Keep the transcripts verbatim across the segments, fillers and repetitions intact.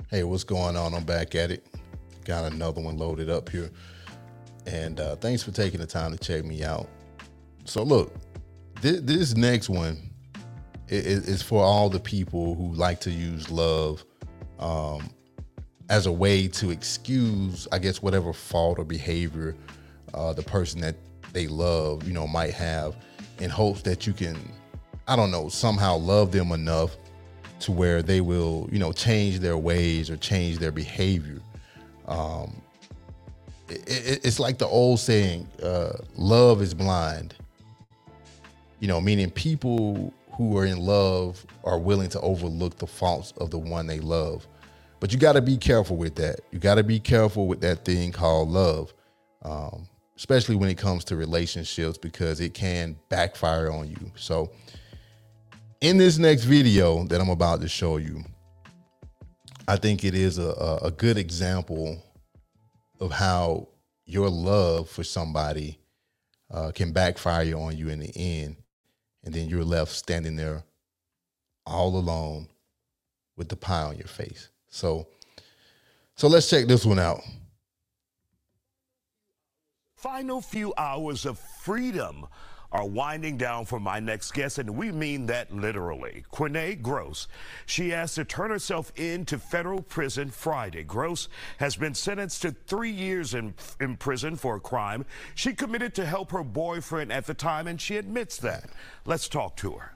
Hey, what's going on? I'm back at it. Got another one loaded up here. And uh, thanks for taking the time to check me out. So, look, this, this next one is, is for all the people who like to use love um, as a way to excuse, I guess, whatever fault or behavior uh, the person that they love, you know, might have, in hopes that you can, I don't know, somehow love them enough to where they will, you know, change their ways or change their behavior. Um, it, it, it's like the old saying, uh, love is blind. You know, meaning people who are in love are willing to overlook the faults of the one they love. But you got to be careful with that. You got to be careful with that thing called love, um, especially when it comes to relationships, because it can backfire on you. So, in this next video that I'm about to show you, I think it is a, a good example of how your love for somebody uh, can backfire on you in the end. And then you're left standing there all alone with the pie on your face. So, so let's check this one out. Final few hours of freedom are winding down for my next guest, and we mean that literally. Quinay Gross. She asked to turn herself in to federal prison Friday. Gross has been sentenced to three years in, in prison for a crime she committed to help her boyfriend at the time, and she admits that. Let's talk to her.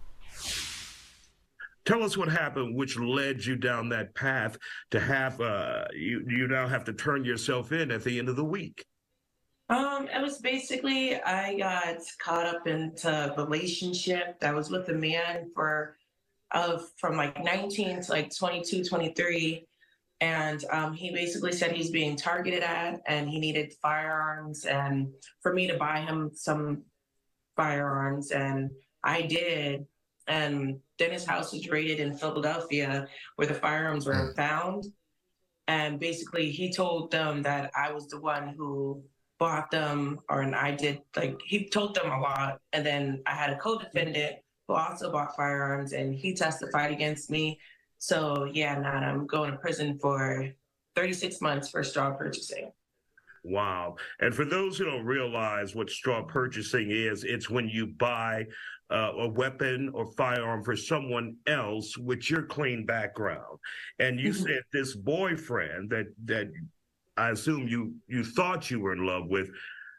Tell us what happened, which led you down that path to have, uh, you, you now have to turn yourself in at the end of the week. Um, it was basically, I got caught up into a relationship that was with a man for, uh, from like nineteen to like twenty-two, twenty-three. And um, he basically said he's being targeted at and he needed firearms and for me to buy him some firearms. And I did. And then his house was raided in Philadelphia where the firearms were found. And basically he told them that I was the one who bought them, or and I did, like, he told them a lot. And then I had a co-defendant who also bought firearms and he testified against me. So yeah, now I'm going to prison for thirty-six months for straw purchasing. Wow. And for those who don't realize what straw purchasing is, it's when you buy uh, a weapon or firearm for someone else with your clean background. And you mm-hmm. said this boyfriend that, that I assume you you thought you were in love with,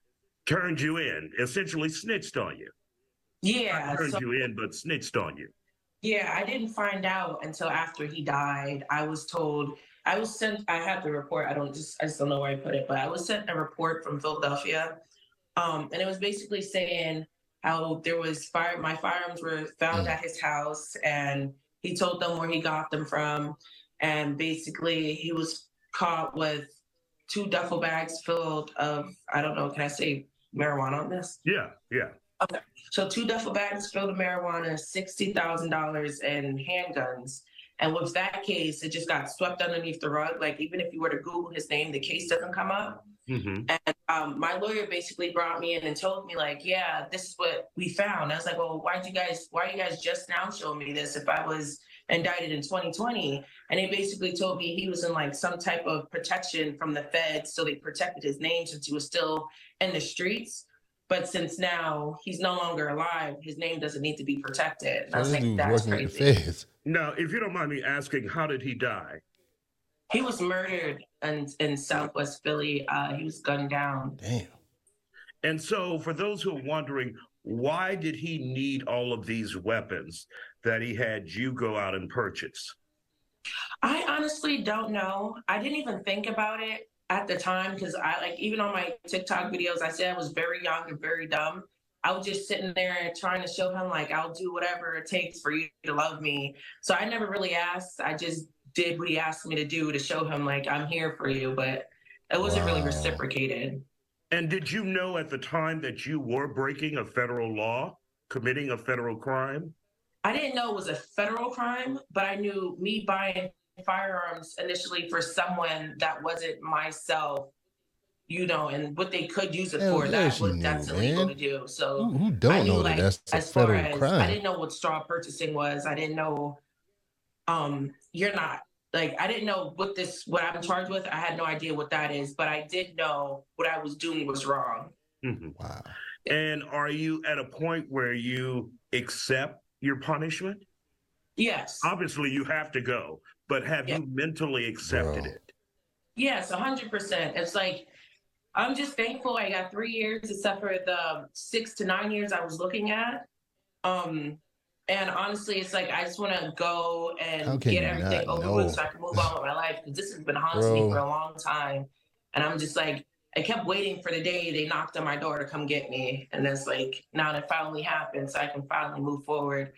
turned you in, essentially snitched on you. Yeah. Not turned so, you in, but snitched on you. Yeah, I didn't find out until after he died. I was told, I was sent, I had the report, I don't just, I just don't know where I put it, but I was sent a report from Philadelphia. Um, and it was basically saying how there was fire, my firearms were found mm. at his house and he told them where he got them from. And basically he was caught with two duffel bags filled of, I don't know, can I say marijuana on this? Yeah, yeah. Okay, so two duffel bags filled with marijuana, sixty thousand dollars in handguns. And with that case, it just got swept underneath the rug. Like, even if you were to Google his name, the case doesn't come up. Mm-hmm. And um, my lawyer basically brought me in and told me, like, yeah, this is what we found. I was like, well, why'd you guys, why are you guys just now showing me this if I was indicted in twenty twenty? And he basically told me he was in like some type of protection from the feds. So they protected his name since he was still in the streets. But since now he's no longer alive, his name doesn't need to be protected. And I was like, that's crazy. Now, if you don't mind me asking, how did he die? He was murdered in, in Southwest Philly. Uh, he was gunned down. Damn. And so for those who are wondering, why did he need all of these weapons that he had you go out and purchase? I honestly don't know. I didn't even think about it at the time because I, like, even on my TikTok videos, I said I was very young and very dumb. I was just sitting there trying to show him, like, I'll do whatever it takes for you to love me. So I never really asked. I just did what he asked me to do to show him, like, I'm here for you. But it wasn't wow. really reciprocated. And did you know at the time that you were breaking a federal law, committing a federal crime? I didn't know it was a federal crime, but I knew me buying firearms initially for someone that wasn't myself, you know, and what they could use it Hell for, yeah, that she was knew, that's man. illegal to do. So who, who don't I knew, know like, that that's a as far federal as crime? I didn't know what straw purchasing was. I didn't know um you're not like, I didn't know what this, what I'm charged with. I had no idea what that is, but I did know what I was doing was wrong. Mm-hmm. Wow. And are you at a point where you accept your punishment? Yes. Obviously, you have to go, but have Yeah. you mentally accepted Bro. it? Yes, one hundred percent. It's like, I'm just thankful I got three years except for the six to nine years I was looking at. Um, and honestly, it's like, I just want to go and get everything over know? with so I can move on with my life, because this has been haunting me Bro. for a long time. And I'm just like, I kept waiting for the day they knocked on my door to come get me. And it's like, now that finally happened, so I can finally move forward.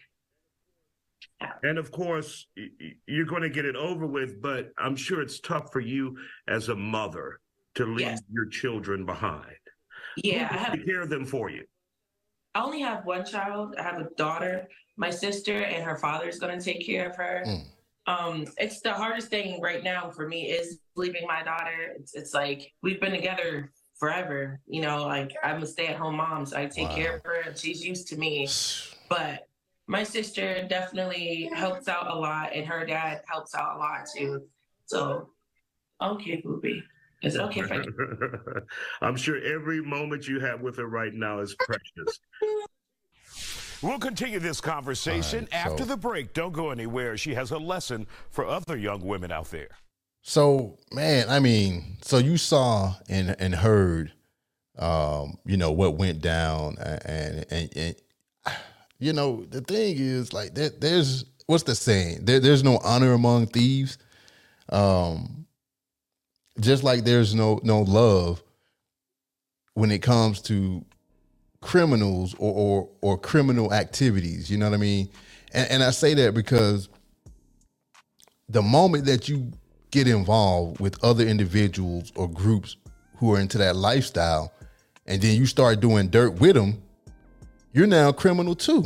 And of course, you're going to get it over with, but I'm sure it's tough for you as a mother to leave Yes. your children behind. Yeah, I have. Take care of them for you. I only have one child. I have a daughter. My sister and her father is going to take care of her. Mm. Um, it's the hardest thing right now for me is leaving my daughter. It's, it's like, we've been together forever. You know, like, I'm a stay-at-home mom, so I take Wow. care of her, and she's used to me. But my sister definitely helps out a lot, and her dad helps out a lot too. So, okay, Boobie. Is it okay if I I'm sure every moment you have with her right now is precious. We'll continue this conversation All right, after so- the break. Don't go anywhere. She has a lesson for other young women out there. So, man, I mean, so you saw and and heard, um, you know, what went down, and and, and you know, the thing is, like, there, there's what's the saying? There, there's no honor among thieves. Um, just like there's no no love when it comes to criminals or or, or criminal activities. You know what I mean? And, and I say that because the moment that you get involved with other individuals or groups who are into that lifestyle, and then you start doing dirt with them, you're now a criminal too.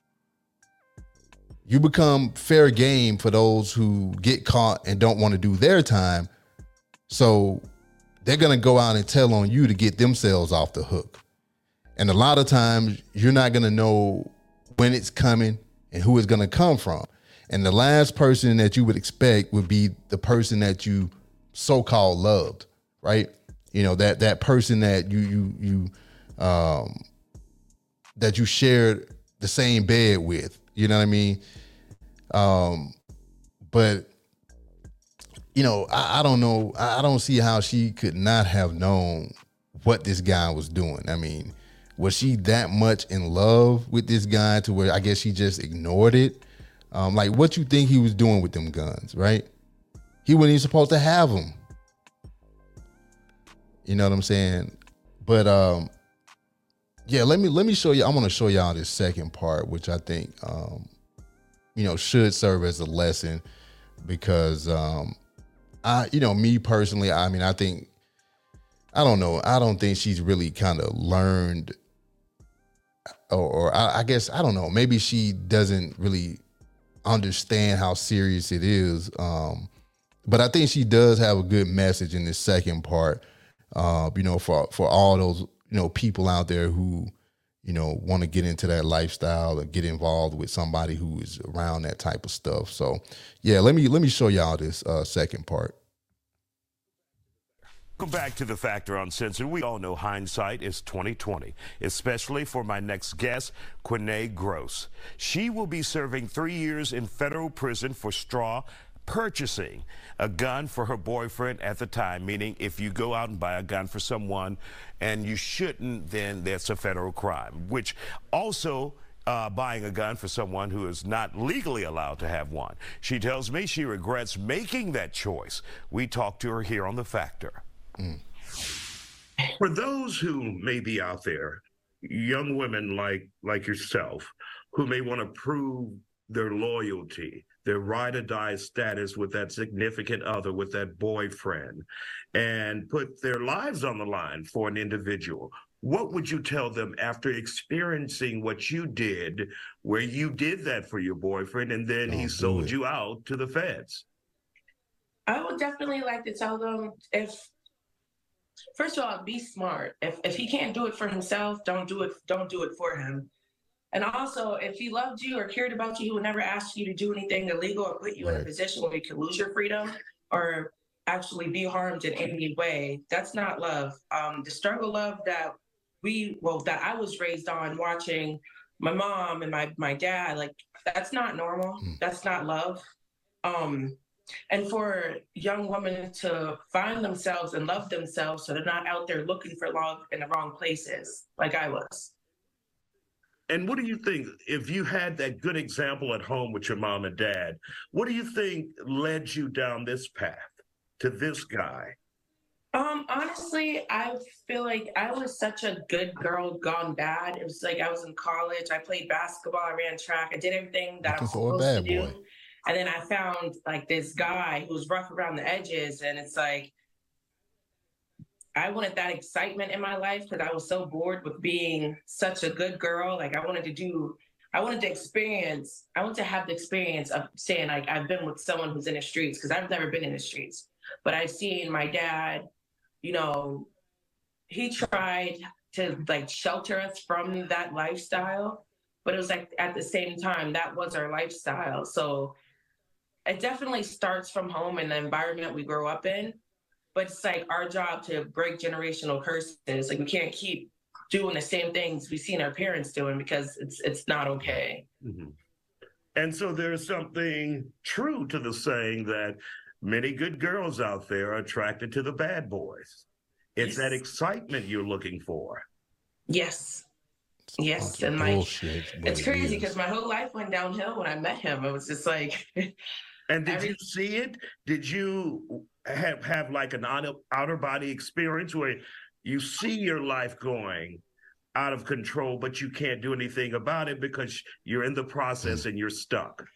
You become fair game for those who get caught and don't want to do their time. So they're going to go out and tell on you to get themselves off the hook. And a lot of times you're not going to know when it's coming and who it's going to come from. And the last person that you would expect would be the person that you so-called loved, right? You know, that that person that you you you um that you shared the same bed with, you know what I mean? Um, but you know, I, I don't know, I, I don't see how she could not have known what this guy was doing. I mean, was she that much in love with this guy to where I guess she just ignored it? Um, like, what you think he was doing with them guns, right? He wasn't even supposed to have them. You know what I'm saying? But um, yeah, let me let me show you. I want to show y'all this second part, which I think um, you know should serve as a lesson, because um, I, you know, me personally, I mean, I think I don't know. I don't think she's really kind of learned, or, or I, I guess I don't know. Maybe she doesn't really understand how serious it is. Um, but I think she does have a good message in this second part, uh, you know, for, for all those, you know, people out there who, you know, want to get into that lifestyle or get involved with somebody who is around that type of stuff. So yeah, let me, let me show y'all this uh, second part. Welcome back to The Factor Uncensored. We all know hindsight is twenty twenty, especially for my next guest, Quinay Gross. She will be serving three years in federal prison for straw purchasing a gun for her boyfriend at the time, meaning if you go out and buy a gun for someone and you shouldn't, then that's a federal crime, which also Uh, buying a gun for someone who is not legally allowed to have one. She tells me she regrets making that choice. We talked to her here on The Factor. Mm. For those who may be out there, young women like like yourself, who may want to prove their loyalty, their ride or die status with that significant other, with that boyfriend, and put their lives on the line for an individual, what would you tell them after experiencing what you did, where you did that for your boyfriend and then Don't he do sold it. you out to the feds? I would definitely like to tell them, if, first of all, be smart. If if he can't do it for himself, don't do it. Don't do it for him. And also, if he loved you or cared about you, he would never ask you to do anything illegal or put you right. in a position where you could lose your freedom or actually be harmed in any way. That's not love. Um, the struggle love that we, well, that I was raised on watching my mom and my, my dad, like, that's not normal. Mm. That's not love. Um, and for young women to find themselves and love themselves so they're not out there looking for love in the wrong places, like I was. And what do you think, if you had that good example at home with your mom and dad, what do you think led you down this path to this guy? Um, honestly, I feel like I was such a good girl gone bad. It was like I was in college, I played basketball, I ran track, I did everything that I was supposed to do. And then I found like this guy who was rough around the edges, and it's like, I wanted that excitement in my life because I was so bored with being such a good girl. Like I wanted to do, I wanted to experience, I wanted to have the experience of saying like, I've been with someone who's in the streets, because I've never been in the streets. But I've seen my dad, you know, he tried to like shelter us from that lifestyle, but it was like at the same time, that was our lifestyle. So it definitely starts from home and the environment we grow up in, but it's like our job to break generational curses. Like we can't keep doing the same things we've seen our parents doing because it's it's not okay. Mm-hmm. And so there's something true to the saying that many good girls out there are attracted to the bad boys. It's yes. that excitement you're looking for. Yes. Yes. And like, it's crazy because my whole life went downhill when I met him. It was just like... And did Every, you see it? Did you have, have like an outer, outer body experience where you see your life going out of control, but you can't do anything about it because you're in the process and you're stuck?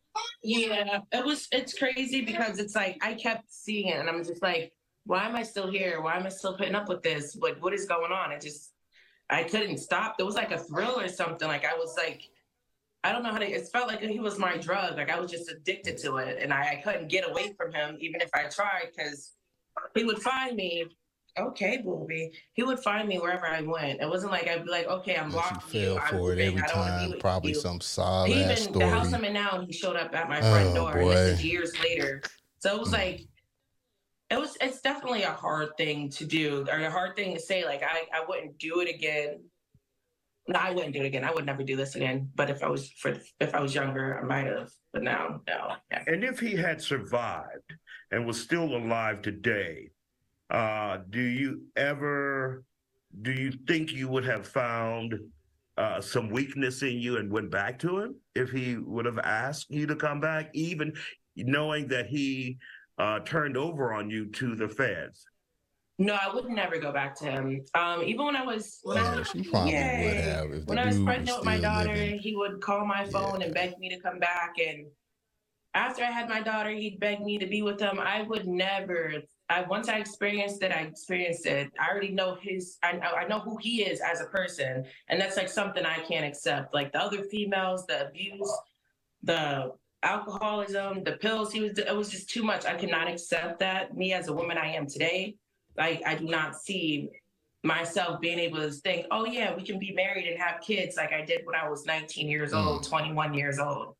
Yeah, it was, it's crazy because it's like, I kept seeing it and I'm just like, why am I still here? Why am I still putting up with this? What, what is going on? It just, I couldn't stop. It was like a thrill or something. Like I was like, I don't know how to, it felt like he was my drug. Like I was just addicted to it. And I, I couldn't get away from him, even if I tried, because he would find me. Okay, booby. He would find me wherever I went. It wasn't like I'd be like, okay, I'm blocking you. You fell for it every time. Probably some solid even, ass story. The house I'm in now, he showed up at my front oh, door. Boy. And this is years later. So it was mm. like, it was, it's definitely a hard thing to do, or a hard thing to say. Like, I, I wouldn't do it again. No, I wouldn't do it again. I would never do this again. But if I was for if I was younger, I might have. But now, no. Yeah. And if he had survived and was still alive today, uh, do you ever do you think you would have found uh, some weakness in you and went back to him if he would have asked you to come back, even knowing that he uh, turned over on you to the feds? No, I would never go back to him. Um, even when I was when yeah, I, she probably yay, would have. If when I was pregnant with my daughter, living. He would call my phone yeah. and beg me to come back. And after I had my daughter, he'd beg me to be with him. I would never. I once I experienced it, I experienced it. I already know his. I I know who he is as a person, and that's like something I can't accept. Like the other females, the abuse, the alcoholism, the pills. He was. It was just too much. I cannot accept that. Me as a woman, I am today. Like, I do not see myself being able to think, oh, yeah, we can be married and have kids like I did when I was nineteen years old, mm. twenty-one years old.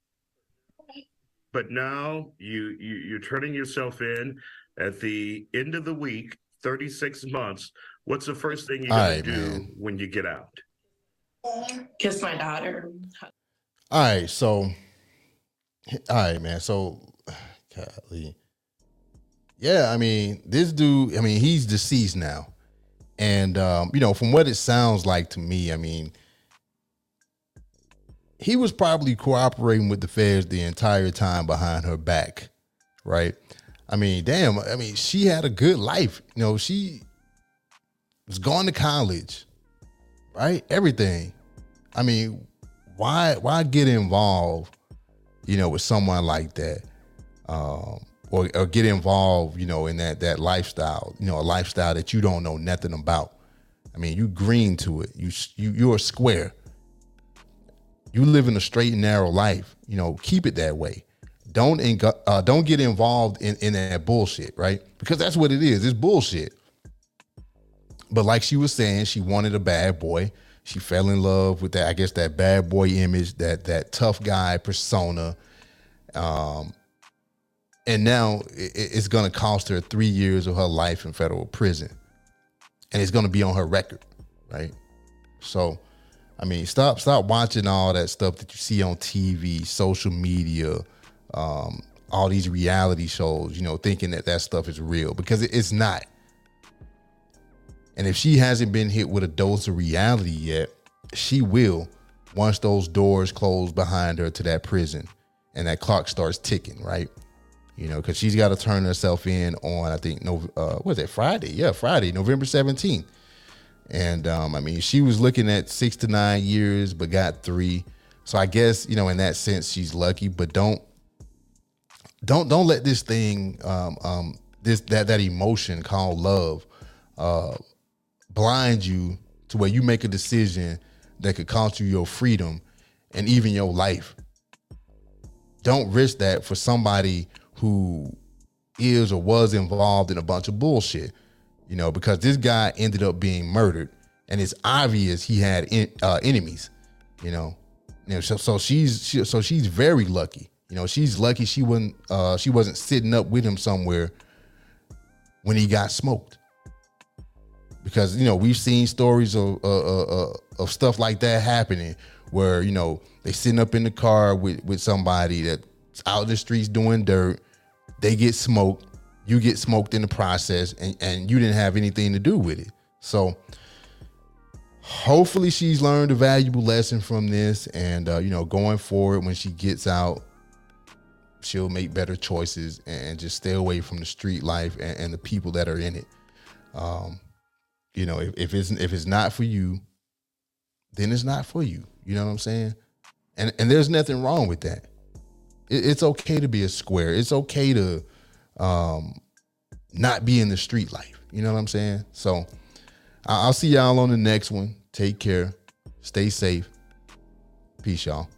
But now you, you, you're turning yourself in at the end of the week, thirty-six months. What's the first thing you're going right, to do man. when you get out? Kiss my daughter. All right, so, all right, man. So, golly. Yeah, I mean, this dude, I mean, he's deceased now. And, um, you know, from what it sounds like to me, I mean, he was probably cooperating with the feds the entire time behind her back, right? I mean, damn, I mean, she had a good life. You know, she was going to college, right? Everything. I mean, why, why get involved, you know, with someone like that? Um, Or, or get involved, you know, in that that lifestyle, you know, a lifestyle that you don't know nothing about. I mean, you green to it. You you you're a square. You live in a straight and narrow life. You know, keep it that way. Don't uh, don't get involved in in that bullshit, right? Because that's what it is. It's bullshit. But like she was saying, she wanted a bad boy. She fell in love with that, I guess, that bad boy image, that that tough guy persona. Um, and now it, it's going to cost her three years of her life in federal prison. And it's going to be on her record, right? So, I mean, stop stop watching all that stuff that you see on T V, social media, um, all these reality shows, you know, thinking that that stuff is real, because it, it's not. And if she hasn't been hit with a dose of reality yet, she will once those doors close behind her to that prison and that clock starts ticking, right? You know, because she's got to turn herself in on, I think, no, uh, what is it, Friday? Yeah, Friday, November seventeenth. And, um, I mean, she was looking at six to nine years, but got three. So I guess, you know, in that sense, she's lucky, but don't, don't, don't let this thing, um, um, this, that, that emotion called love, uh, blind you to where you make a decision that could cost you your freedom and even your life. Don't risk that for somebody who is or was involved in a bunch of bullshit, you know, because this guy ended up being murdered, and it's obvious he had in, uh, enemies, you know. You know, so, so she's she, so she's very lucky. You know, she's lucky she wasn't uh, she wasn't sitting up with him somewhere when he got smoked. Because, you know, we've seen stories of uh, uh, of stuff like that happening where, you know, they sitting up in the car with, with somebody that's out in the streets doing dirt. They get smoked. You get smoked in the process, and, and you didn't have anything to do with it. So hopefully she's learned a valuable lesson from this. And, uh, you know, going forward, when she gets out, she'll make better choices and just stay away from the street life and, and the people that are in it. Um, You know, if, if it's if it's not for you, then it's not for you. You know what I'm saying? And and there's nothing wrong with that. It, it's okay to be a square. It's okay to um, not be in the street life. You know what I'm saying? So I'll see y'all on the next one. Take care. Stay safe. Peace, y'all.